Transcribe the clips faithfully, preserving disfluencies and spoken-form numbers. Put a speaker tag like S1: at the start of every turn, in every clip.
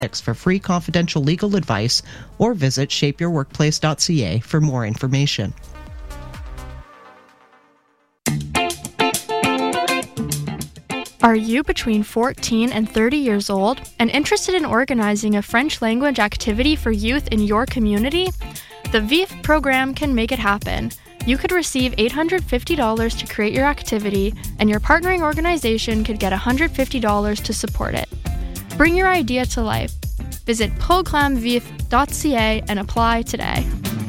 S1: For free confidential legal advice, or visit shape your workplace dot c a for more information.
S2: Are you between fourteen and thirty years old and interested in organizing a French language activity for youth in your community? The V I F program can make it happen. You could receive eight hundred fifty dollars to create your activity, and your partnering organization could get one hundred fifty dollars to support it. Bring your idea to life. Visit programme v i f dot c a and apply today.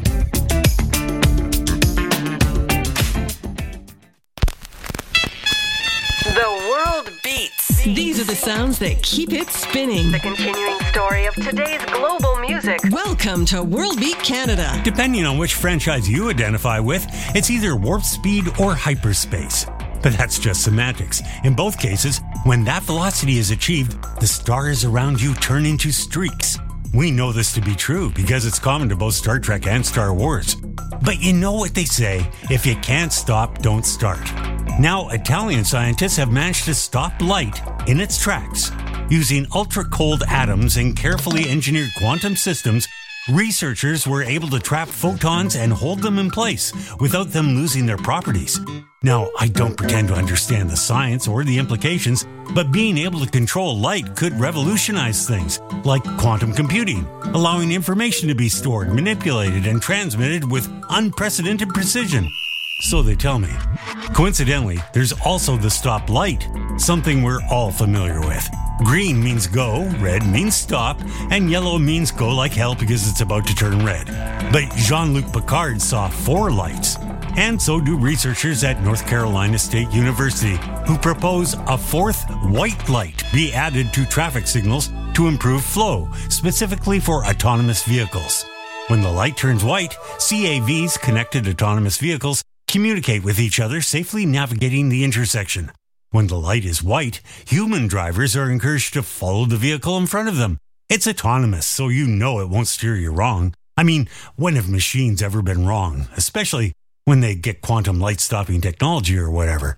S3: The world beats.
S4: These are the sounds that keep it spinning.
S3: The continuing story of today's global music.
S4: Welcome to World Beat Canada.
S5: Depending on which franchise you identify with, it's either warp speed or hyperspace. But that's just semantics. In both cases, when that velocity is achieved, the stars around you turn into streaks. We know this to be true because it's common to both Star Trek and Star Wars. But you know what they say, if you can't stop, don't start. Now, Italian scientists have managed to stop light in its tracks. Using ultra-cold atoms and carefully engineered quantum systems, researchers were able to trap photons and hold them in place without them losing their properties. Now, I don't pretend to understand the science or the implications, but being able to control light could revolutionize things, like quantum computing, allowing information to be stored, manipulated, and transmitted with unprecedented precision. So they tell me. Coincidentally, there's also the stop light, something we're all familiar with. Green means go, red means stop, and yellow means go like hell because it's about to turn red. But Jean-Luc Picard saw four lights, and so do researchers at North Carolina State University, who propose a fourth white light be added to traffic signals to improve flow, specifically for autonomous vehicles. When the light turns white, C A Vs, connected autonomous vehicles, communicate with each other, safely navigating the intersection. When the light is white, human drivers are encouraged to follow the vehicle in front of them. It's autonomous, so you know it won't steer you wrong. I mean, when have machines ever been wrong? Especially when they get quantum light-stopping technology or whatever.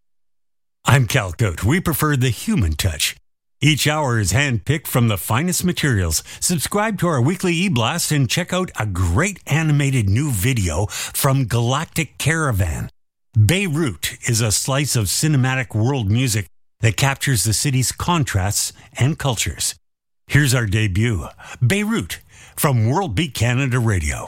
S5: I'm Cal Coat. We prefer the human touch. Each hour is hand-picked from the finest materials. Subscribe to our weekly e-blast and check out a great animated new video from Galactic Caravan. Beirut is a slice of cinematic world music that captures the city's contrasts and cultures. Here's our debut, Beirut, from World Beat Canada Radio.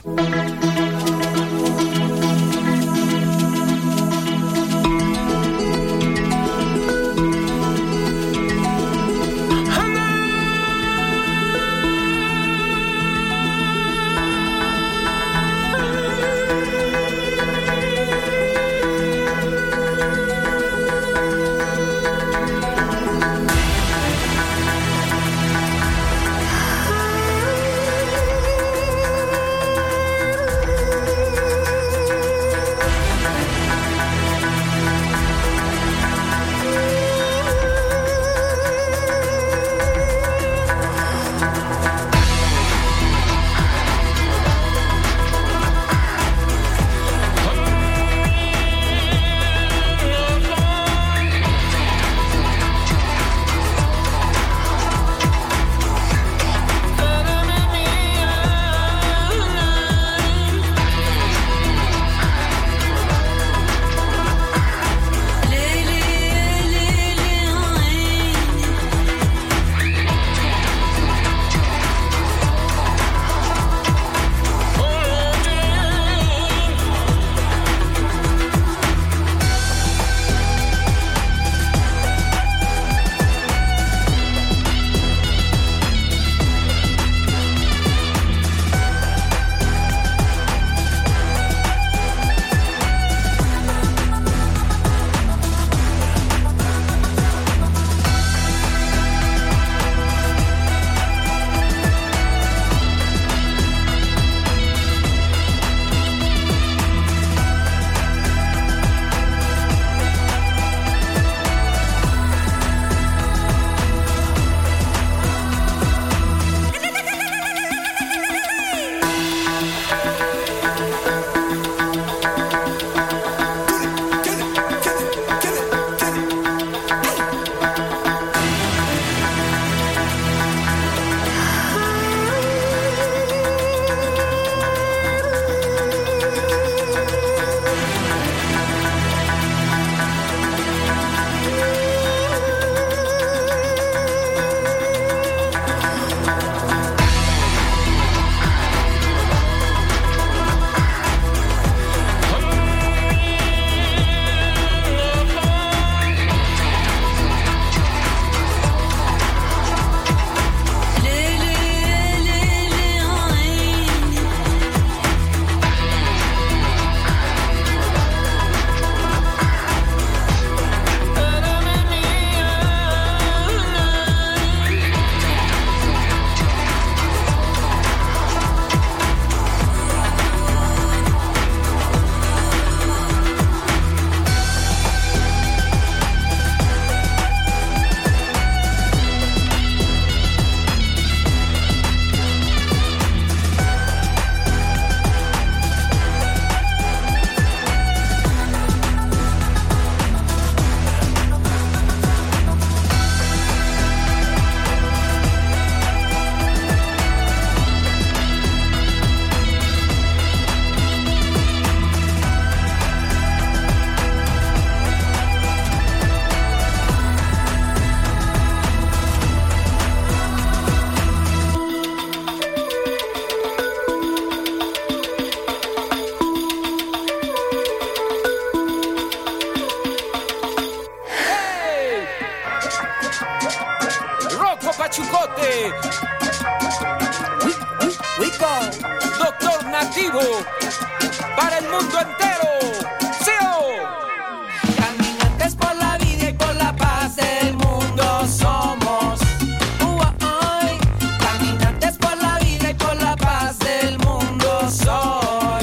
S6: Nativo para el mundo entero. ¡Seo! Caminantes por la vida y por la paz del mundo somos. Uh-oh. Caminantes por la vida y por la paz del mundo soy.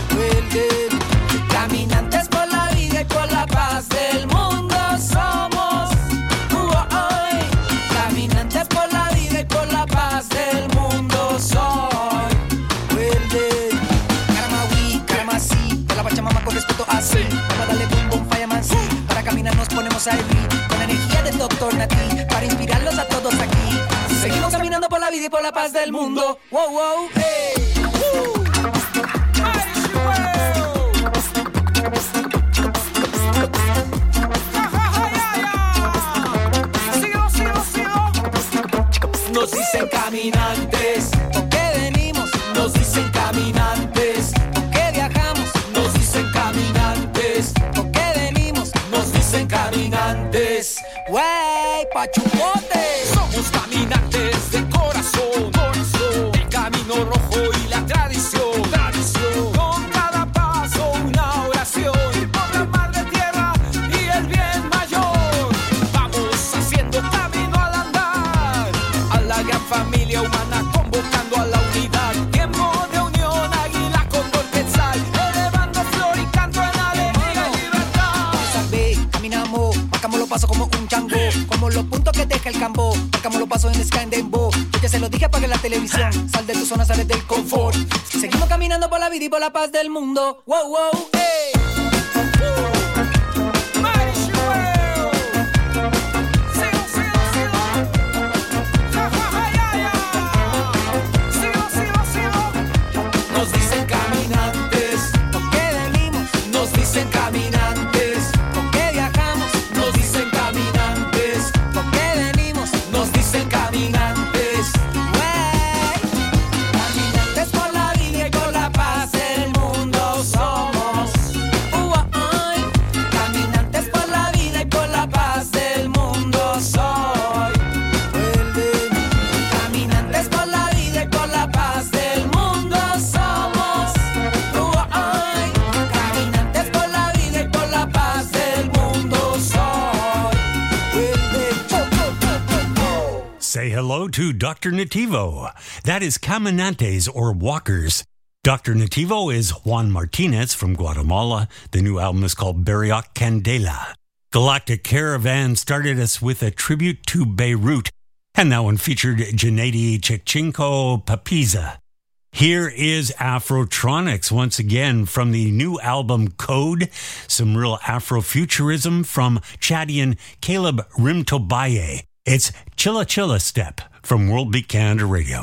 S6: Caminantes por la vida y por la paz del mundo somos. Uh-oh. Caminantes por la vida y por la paz del mundo soy. Caramawi, caramasi, con la pachamama con respeto así. Vamos a darle boom boom fireman sí. Para caminar nos ponemos a hervir con la energía del doctor Nati, para inspirarlos a todos aquí. Seguimos caminando por la vida y por la paz del mundo. Wow, wow, hey. Uh. Nos dicen caminantes, ¿por qué venimos? Nos dicen caminantes, ¿por qué viajamos? Nos dicen caminantes, ¿por qué venimos? Nos dicen caminantes. Wey, pachupote. Somos caminantes de corazón, corazón. El camino rojo y la tradición, tradición. Con cada paso una oración. Ir por la madre tierra y el bien mayor. Vamos haciendo camino al andar. A la gran familia humana convocando a la unidad. Tiempo de unión, águila con quetzal. Elevando flor y canto en alegría y libertad. Salve, caminamos, marcamos los pasos como un chango. Como los puntos que deja el cambo. Marcamos los pasos en Sky and Dembo. Yo ya se lo dije, apague la televisión. Sal de tu zona, sales del confort. Seguimos caminando por la vida y por la paz del mundo. Wow, wow, hey. Nos dicen caminantes, ¿por qué venimos? Nos dicen caminantes, ¿por qué viajamos? Nos dicen caminantes, ¿por qué venimos? Nos dicen caminantes. Wey. Caminantes por la vida y por la paz del mundo somos. Uh-oh. Caminantes por la vida y por la paz del mundo soy. Caminantes por la vida y por la paz del mundo somos. Uh-oh. Caminantes por la vida y por la paz del mundo soy.
S5: Say hello to Doctor Nativo. That is Caminantes or Walkers. Doctor Nativo is Juan Martinez from Guatemala. The new album is called Barriok Candela. Galactic Caravan started us with a tribute to Beirut, and that one featured Gennady Chekchenko Papiza. Here is Afrotronics once again from the new album Code, some real Afrofuturism from Chadian Caleb Rimtobaye. It's Chilla Chilla Step from World Beat Canada Radio.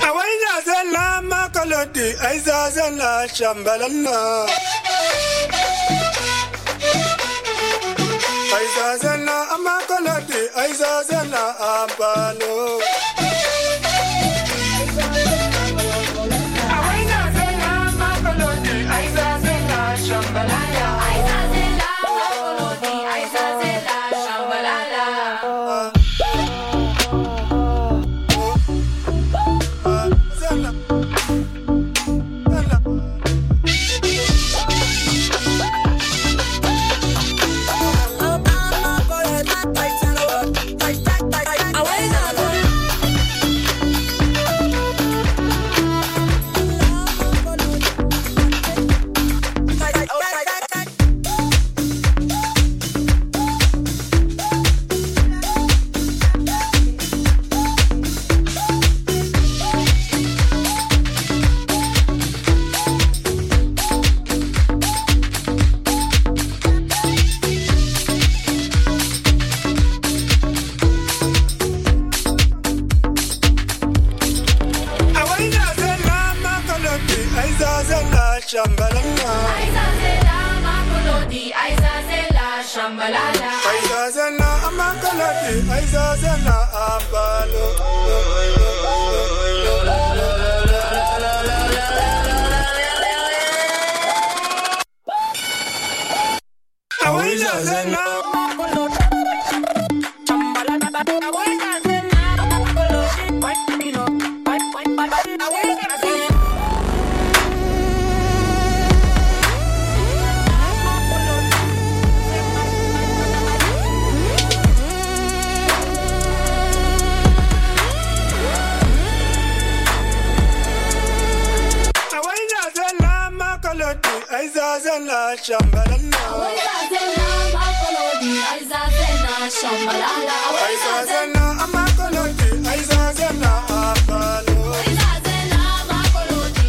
S7: Aizazena Shambalala
S6: Aizazena Makolodi Aizazena Shambalala
S7: Aizazena Amakolodi Aizazena Apalo
S6: Aizazena Makolodi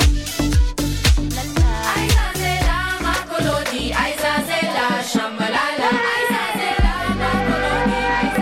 S6: Aizazena Makolodi Aizazena Shambalala Aizazena Makolodi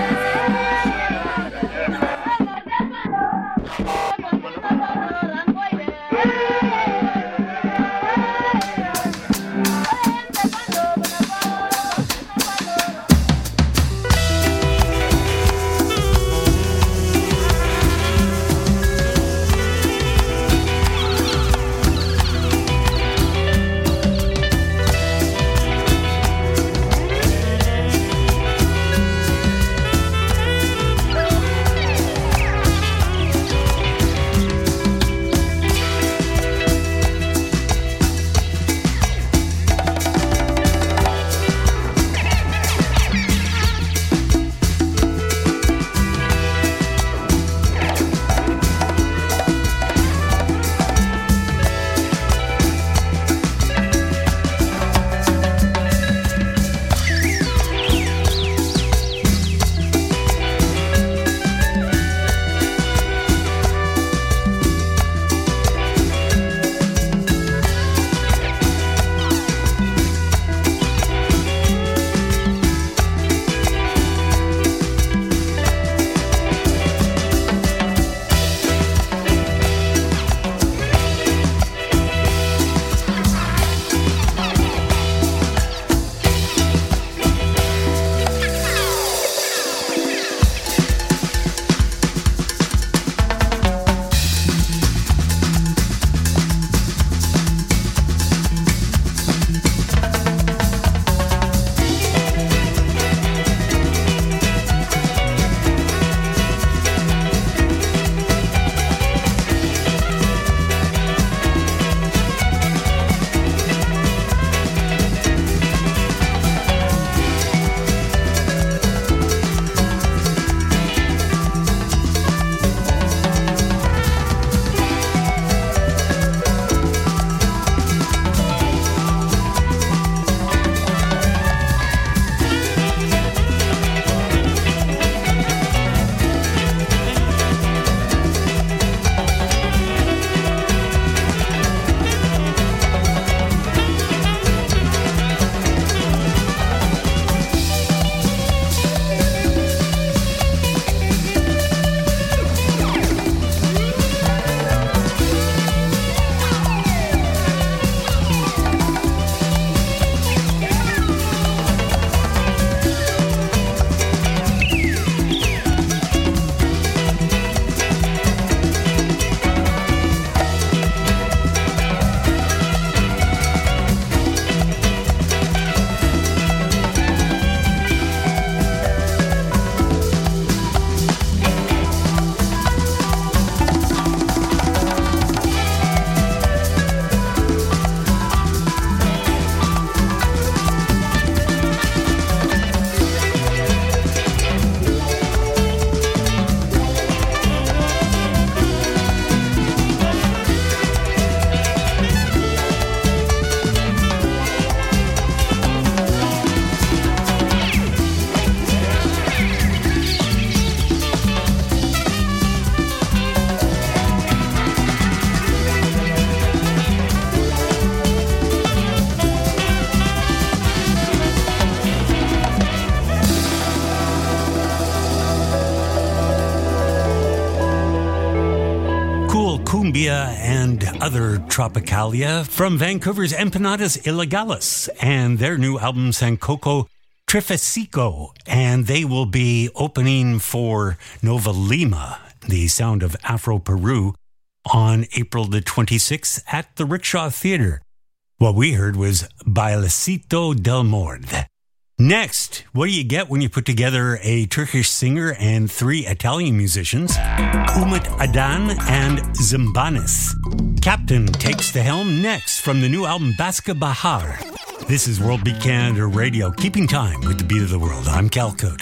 S5: cumbia and other tropicalia from Vancouver's Empanadas Ilegales and their new album Sancoco Trifesico, and they will be opening for Nova Lima, the sound of Afro-Peru, on April the twenty-sixth at the Rickshaw Theater. What we heard was Bailecito del Mord. Next, what do you get when you put together a Turkish singer and three Italian musicians? Umut Adan and Zimbanis. Captain takes the helm next from the new album Baska Bahar. This is World Beat Canada Radio, keeping time with the beat of the world. I'm Cal Code.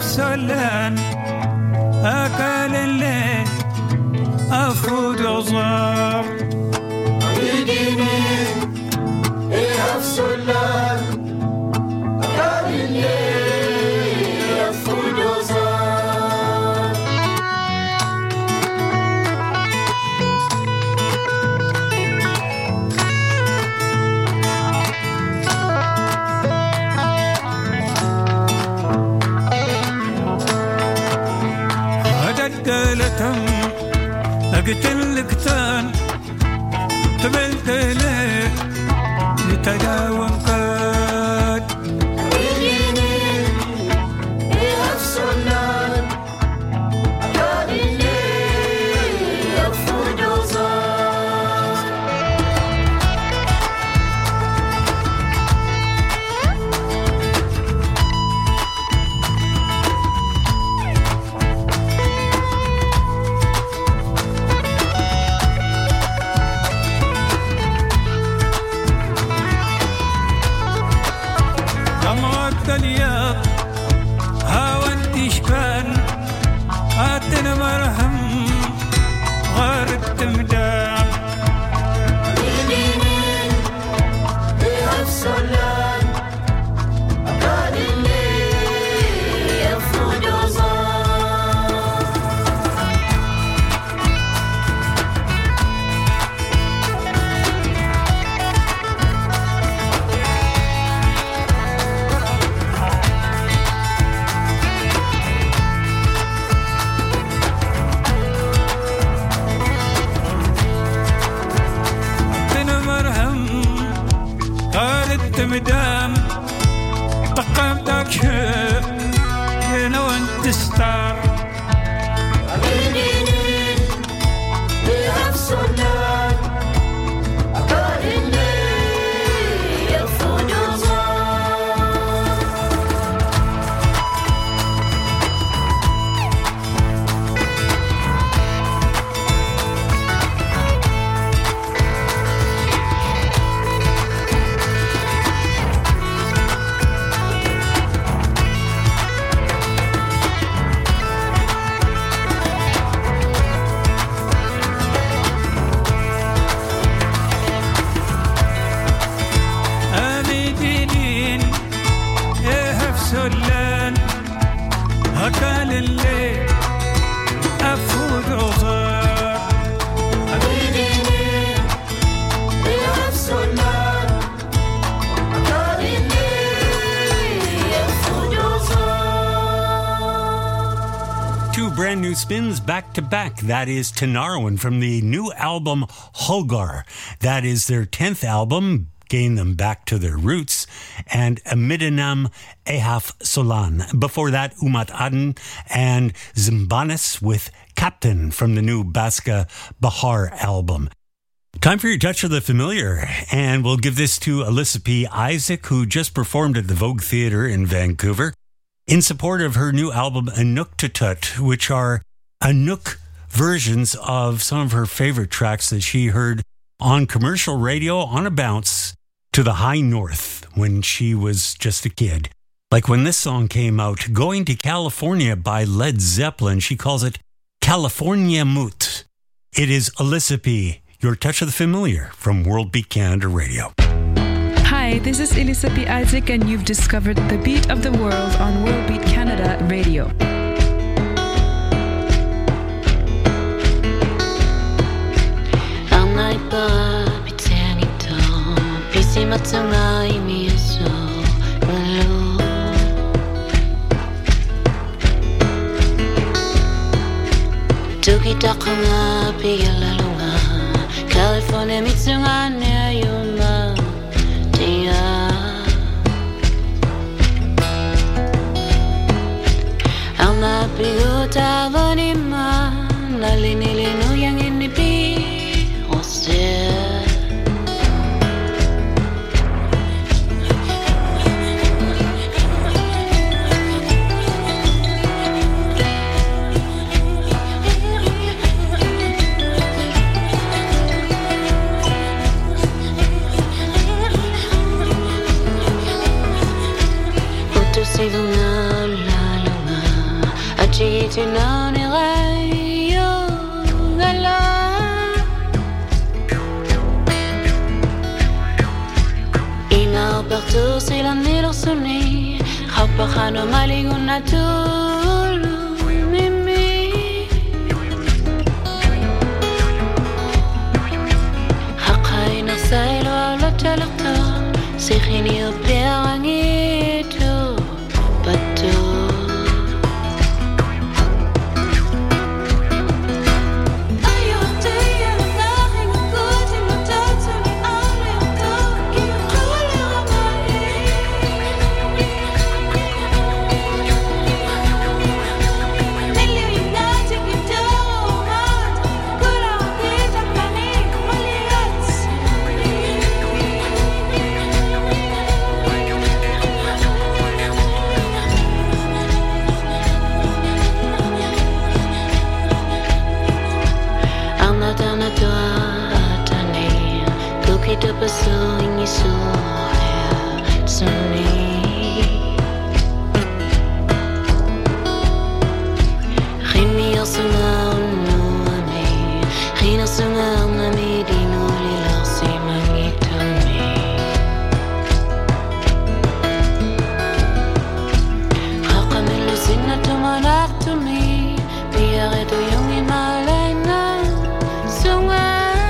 S8: أفسلان أكل الليل أفود وصار
S7: بديني أفسلان أكل الليل أفود وصار
S8: قالتهم أقتلك تان تبلت لك لتداوم قاد
S7: بديني أفسلان أكل الليل أفود وصار
S8: الياق هاوان تشبان هاتنا مرهم غار التمدام
S7: بديني أفسلان أكل الليل أفود وصار
S8: مدام طقمتك هنا وانت ستار
S7: بديني أفسلان أكل الليل أفود وصار
S8: سلان هكال الليل أفود وصار
S7: بديني أفسلان أكل الليل أفود وصار
S5: Two brand new spins back to back. That is Tinariwen from the new album Holgar. That is their tenth album. Gain them back to their roots, and Midinam Ehaf Solan. Before that, Umat Aden and Zimbanis with Captain from the new Baska Bahar album. Time for your touch of the familiar, and we'll give this to Alyssa P. Isaac, who just performed at the Vogue Theatre in Vancouver in support of her new album Inuktitut, which are Inuk versions of some of her favorite tracks that she heard on commercial radio on a bounce to the high north when she was just a kid. Like when this song came out, Going to California by Led Zeppelin, she calls it California Moot. It is Alyssa P., your touch of the familiar from World Beat Canada Radio.
S9: Hi, this is Alyssa P. Isaac, and you've discovered the beat of the world on World Beat Canada Radio.
S10: matanga imiyaso lalo tukitaka nga piga lalunga California mitsunga ne ayuma tia ama pigo tavanima nalinilinu yang ini pi ose Sigo na lalunga Hano maligun na tulu mimi Hakai na sailo ala talakta Sikhini o perangito Bato Kita pesuing isoher suni Khini yasuna ununi Khina sunga nami dinu lilasi mangitami Khaqamilu sinnatu manaktumi Biyaredu yungi malayna sunga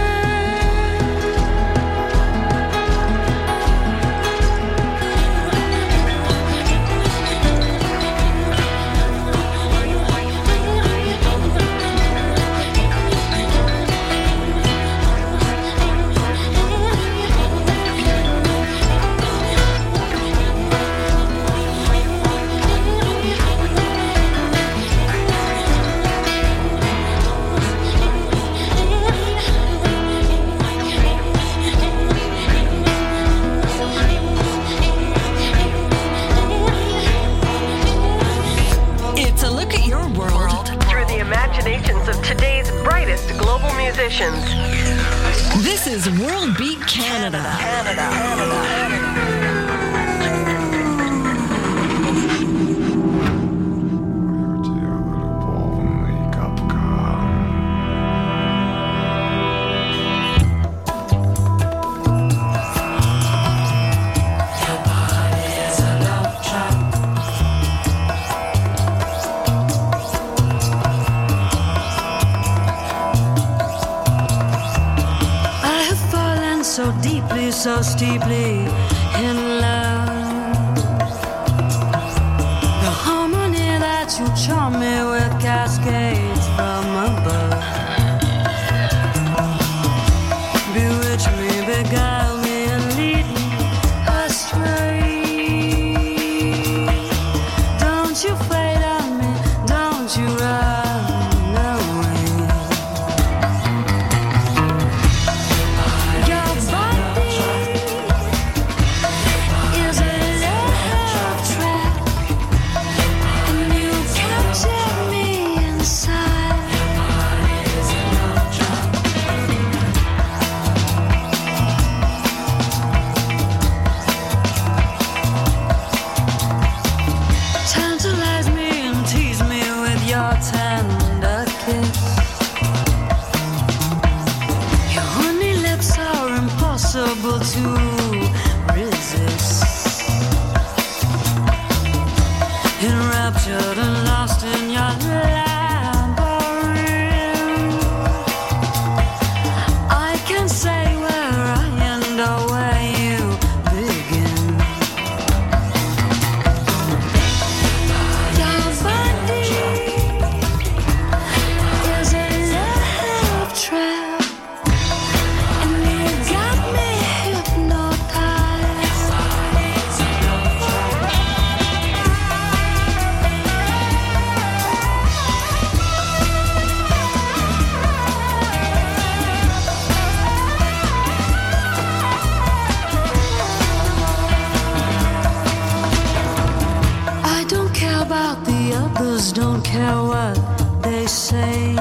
S3: musicians.
S4: This is World Beat Canada. Canada. Canada.
S11: So deeply, so steeply in love. The harmony that you charm me with cascades from above. Bewitch me, beguile me, and lead me astray. Don't you fade on me, don't you run away. To resist, enraptured and lost in your labyrinth. I can say where I end or where you begin. Your body is a love trap. Others don't care what they say.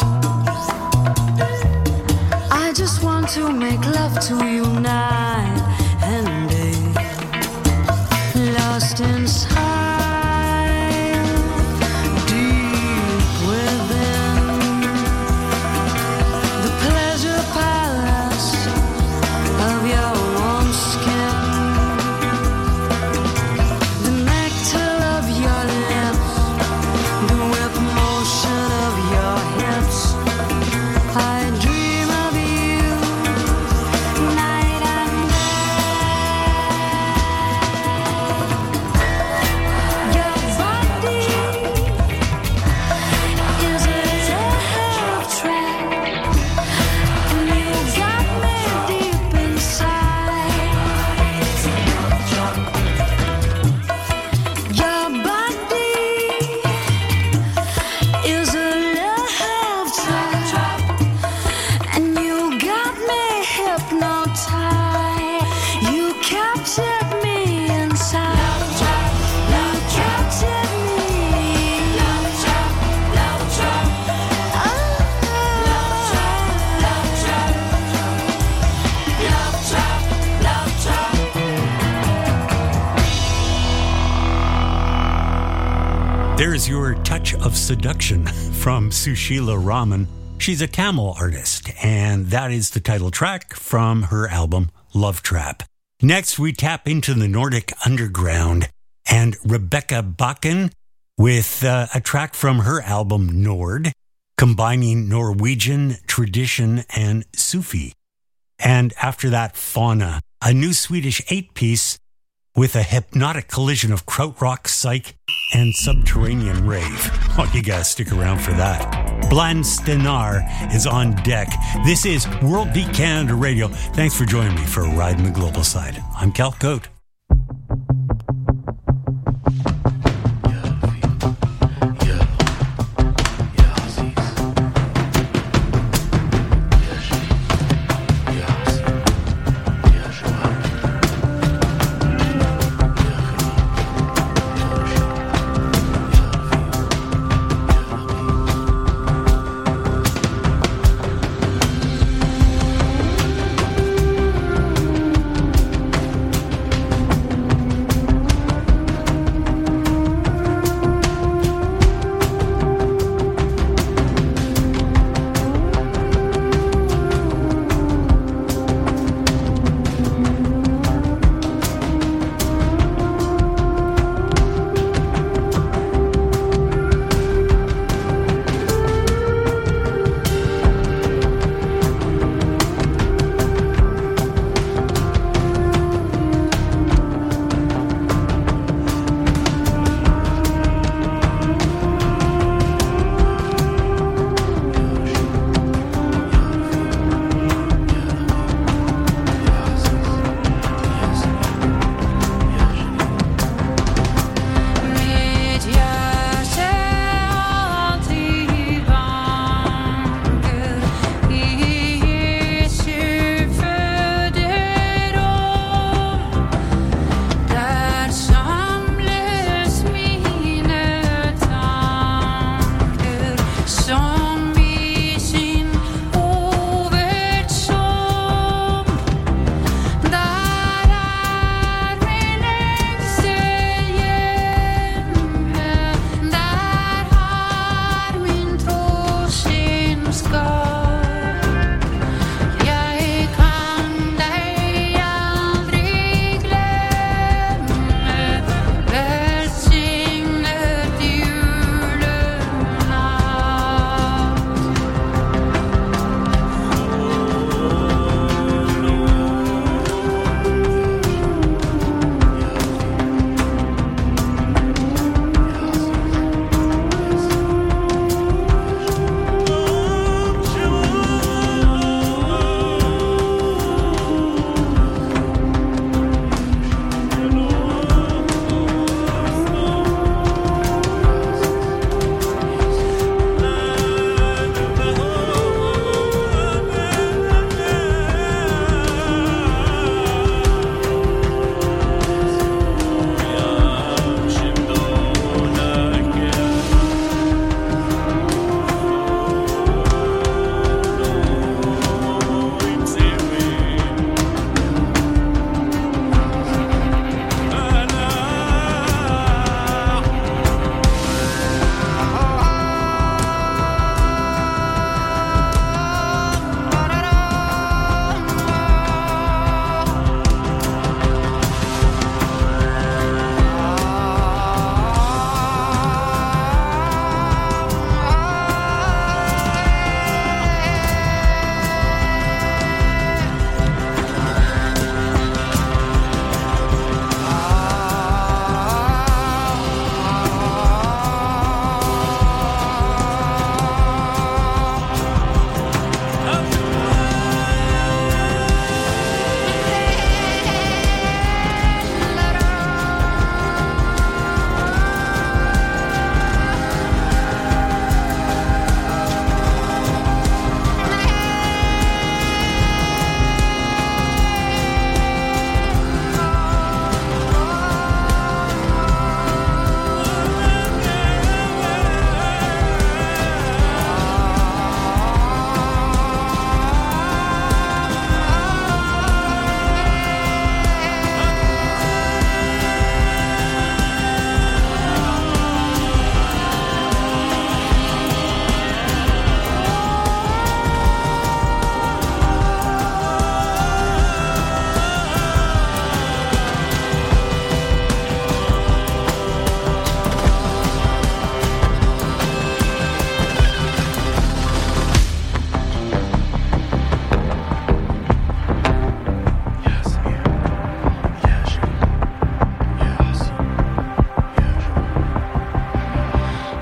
S11: I just want to make love to you night and day. Lost inside, deep
S5: There's your Touch of Seduction from Sushila Raman. She's a Tamil artist, and that is the title track from her album Love Trap. Next, we tap into the Nordic underground and Rebecca Bakken with uh, a track from her album Nord, combining Norwegian tradition and Sufi. And after that, Fauna, a new Swedish eight-piece with a hypnotic collision of krautrock, psych, and subterranean rave. Oh, you gotta stick around for that. Bland Stenar is on deck. This is World Beat Canada Radio. Thanks for joining me for a ride in the global side. I'm Cal Coate.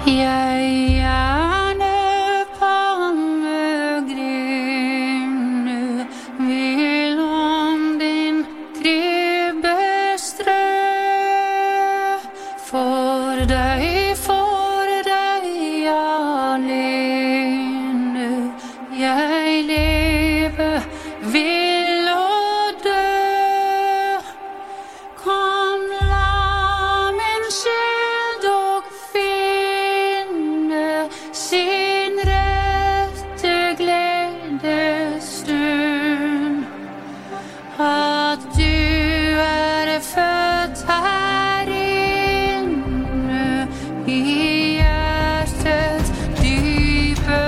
S10: Jeg gjerne palmegren nu vil om din krybbe strø. For deg, for deg alene jeg lever, vil og dø. Kom, la min sjel dog finne sin rette gledestund. At du er født her inne i hjertets dype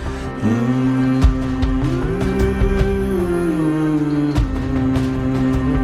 S10: grunn.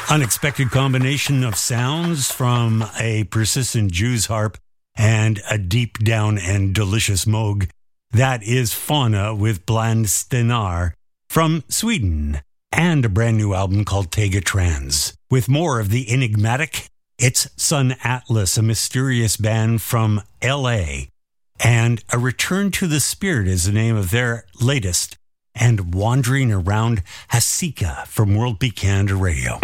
S5: unexpected combination of sounds from a persistent Jew's harp and a deep down and delicious moog. That is Fauna with Bland Stenar from Sweden, and a brand new album called Tega Trans. With more of the enigmatic, it's Sun Atlas, a mysterious band from L A, and A Return to the Spirit is the name of their latest, and Wandering Around Hasika from World Beat Canada Radio.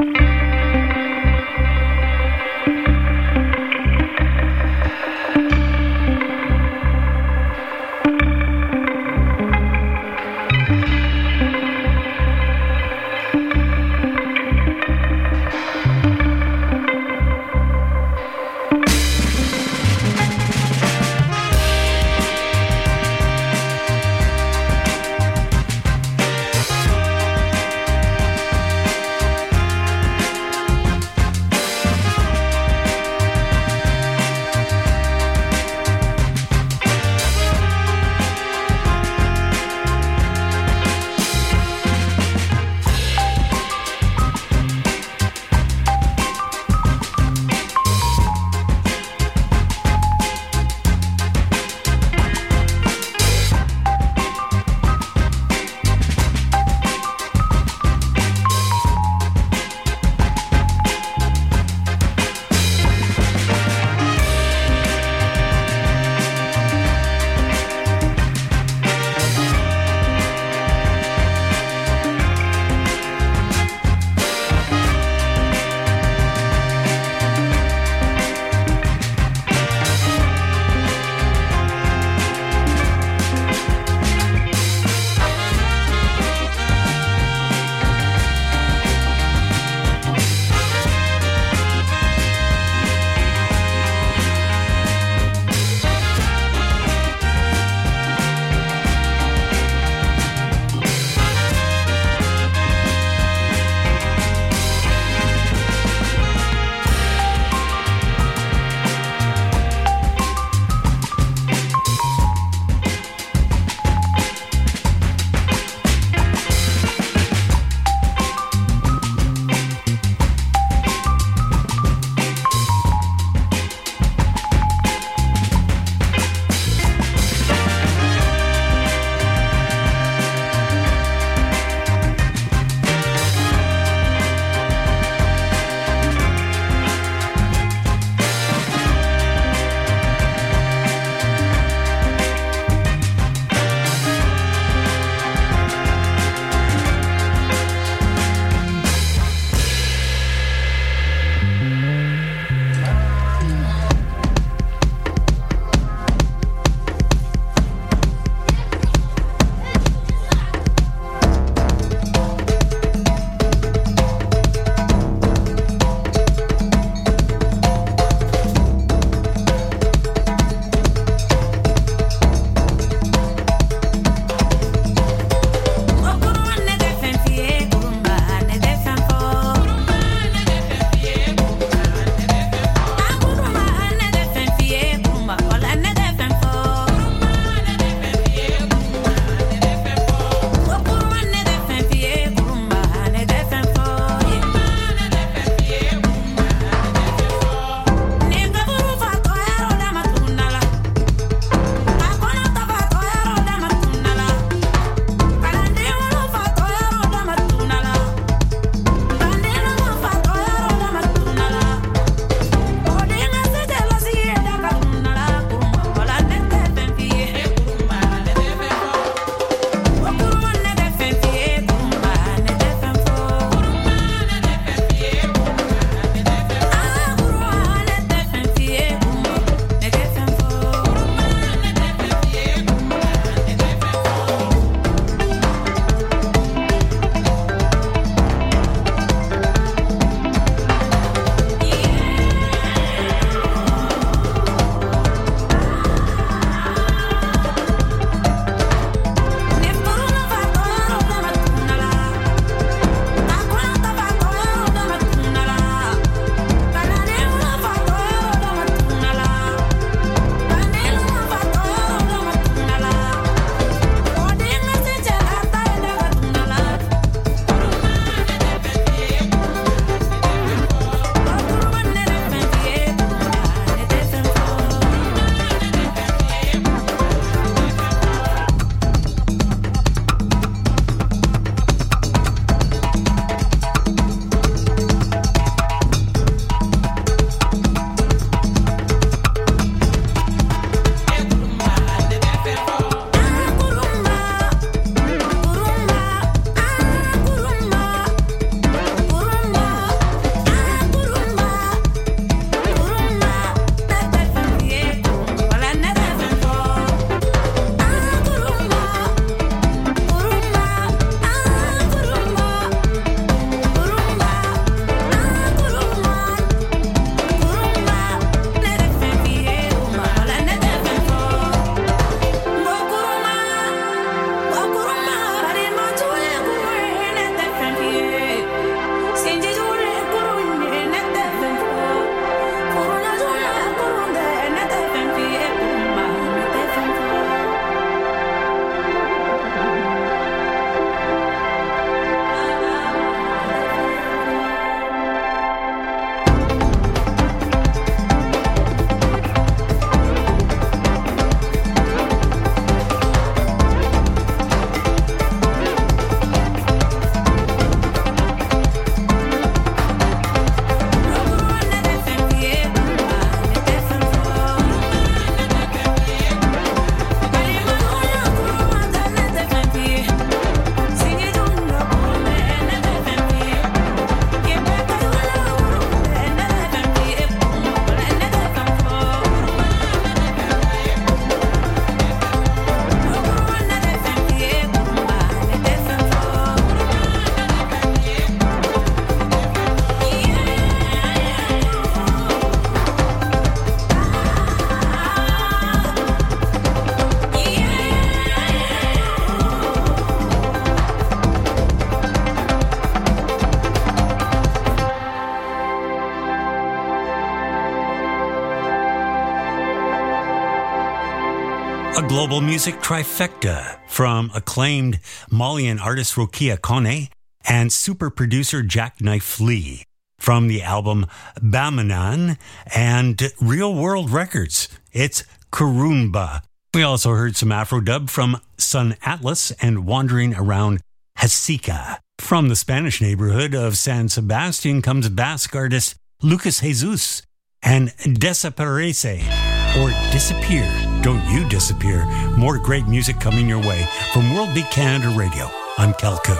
S5: global music trifecta from acclaimed Malian artist Rokia Kone and super producer Jackknife Lee from the album Bamanan and Real World Records. It's Kurumba. We also heard some Afro dub from Sun Atlas and Wandering Around Hasika. From the Spanish neighborhood of San Sebastian comes Basque artist Lucas Jesus and Desaparece, or Disappear. Don't you disappear. More great music coming your way from World Beat Canada Radio. I'm Kel Cook.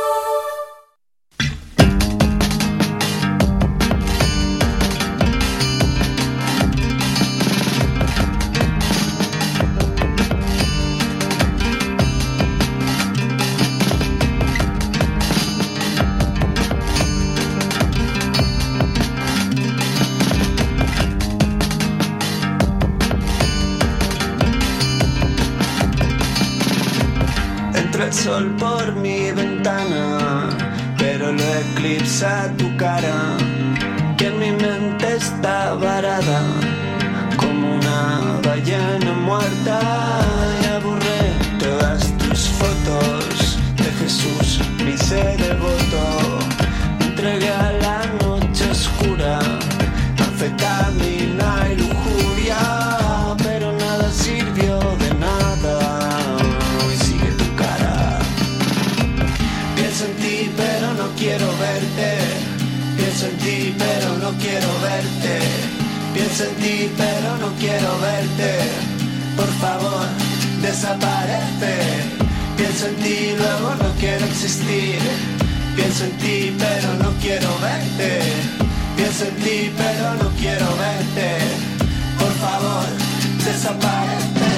S12: Sol por mi ventana, pero lo eclipsa tu cara, que en mi mente está varada como una ballena muerta. Y aburré todas tus fotos de Jesús, mi ser devoto. Me entregué a la noche oscura, anfetamina y lujuria, pero nada sirvió de nada. Pienso en ti pero no quiero verte, pienso en ti pero no quiero verte, pienso en ti pero no quiero verte, por favor desaparece. Pienso en ti luego no quiero existir, pienso en ti pero no quiero verte, pienso en ti pero no quiero verte, por favor desaparece.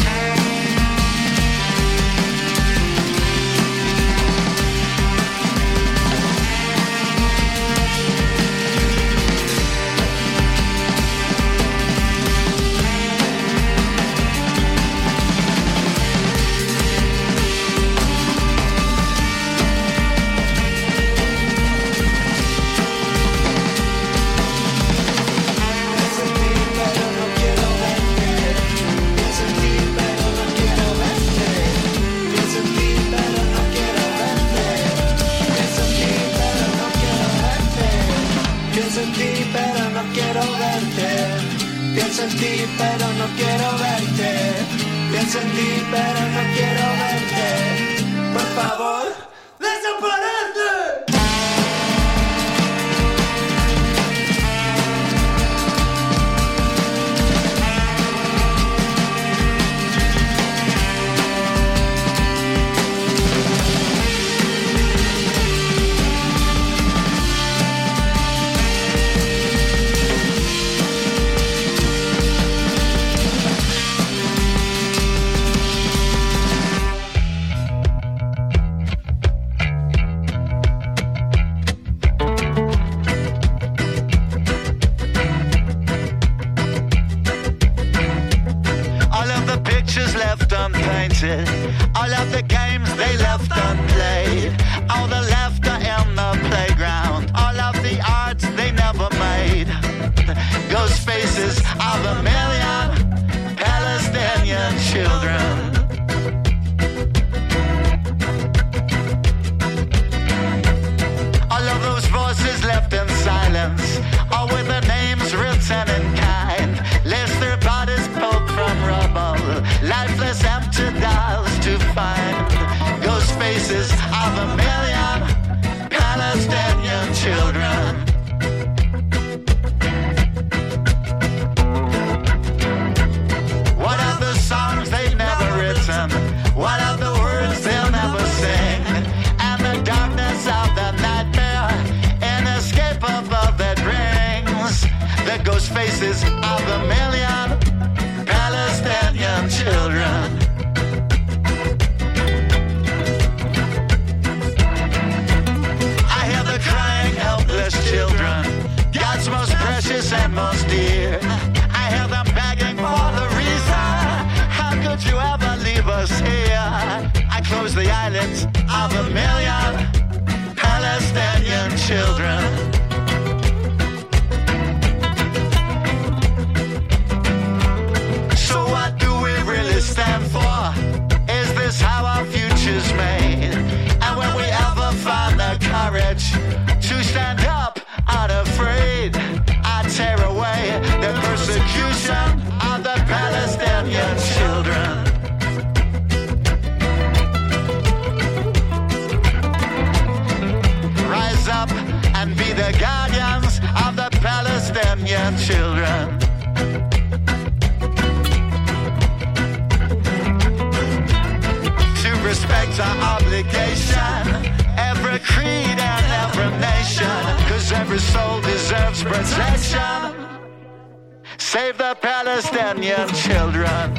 S12: Pienso en ti pero no quiero verte, pienso en ti pero no quiero verte, por favor, desaparece. All of the games they left unplayed, all the laughter in the playground, all of the arts they never made, ghost faces of a million Palestinian children. All of those voices left in silence, all with their names written in kind, lest their bodies poked from rubble, lifeless empty dolls to find, ghost faces of a million Palestinian children. What of the songs they've never written, what of the words they'll never sing, and the darkness of the nightmare inescapable that brings the ghost faces of a million Palestinian children. I hear the crying helpless children, God's most precious and most dear. I hear them begging for the reason, how could you ever leave us here? I close the eyelids of a million Palestinian children. So what do we really stand for?
S13: It's our obligation, every creed and every nation, cause every soul deserves protection. Save the Palestinian children.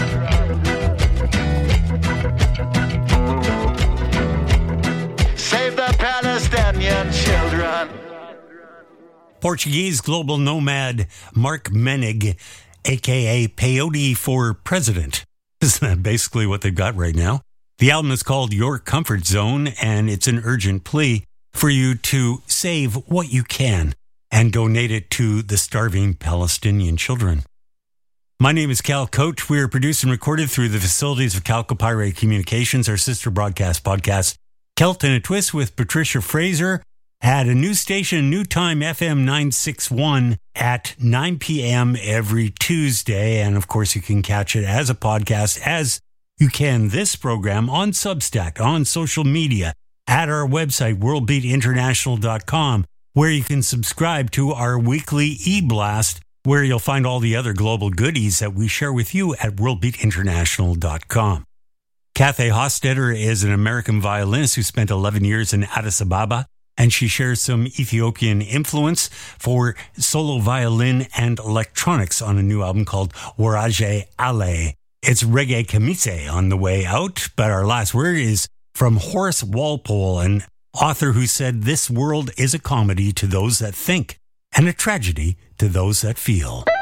S13: Save the Palestinian children.
S5: Portuguese global nomad Mark Menig, a k a. Peyote for President. Isn't that basically what they've got right now? The album is called Your Comfort Zone, and it's an urgent plea for you to save what you can and donate it to the starving Palestinian children. My name is Cal Coach. We are produced and recorded through the facilities of Calcopyrate Communications, our sister broadcast podcast, Celt in a Twist with Patricia Fraser, at a new station, new time, F M nine sixty-one at nine p.m. every Tuesday. And of course, you can catch it as a podcast, as you can this program on Substack, on social media, at our website, world beat international dot com, where you can subscribe to our weekly e-blast, where you'll find all the other global goodies that we share with you at world beat international dot com. Cathay Hostetter is an American violinist who spent eleven years in Addis Ababa, and she shares some Ethiopian influence for solo violin and electronics on a new album called Waraje Ale. It's Reggae Kamise on the way out, but our last word is from Horace Walpole, an author who said, "This world is a comedy to those that think and a tragedy to those that feel."